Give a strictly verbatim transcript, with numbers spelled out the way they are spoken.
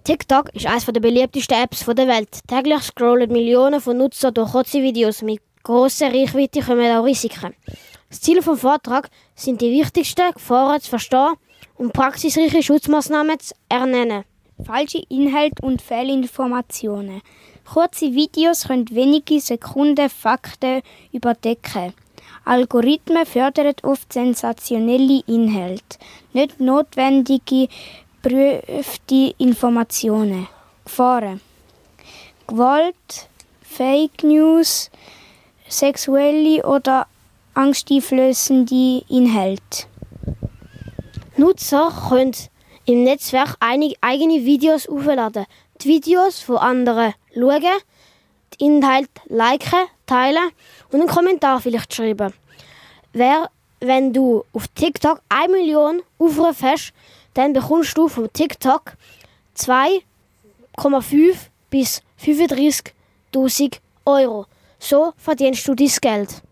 TikTok ist eines der beliebtesten Apps der Welt. Täglich scrollen Millionen von Nutzern durch kurze Videos. Mit grosser Reichweite kommen auch Risiken. Das Ziel des Vortrags sind die wichtigsten Gefahren zu verstehen und praxisreiche Schutzmaßnahmen zu ernennen. Falsche Inhalte und Fehlinformationen. Kurze Videos können wenige Sekunden Fakten überdecken. Algorithmen fördern oft sensationelle Inhalte, nicht notwendige, geprüfte Informationen. Gefahren: Gewalt, Fake News, sexuelle oder angsteinflößende Inhalte. Nutzer können im Netzwerk einige eigene Videos aufladen, die Videos von anderen schauen, die Inhalte liken, teilen und einen Kommentar vielleicht schreiben. Wer, wenn du auf TikTok eine Million Aufrufe hast, dann bekommst du von TikTok zwei Komma fünf bis fünfunddreißigtausend Euro. So verdienst du dein Geld.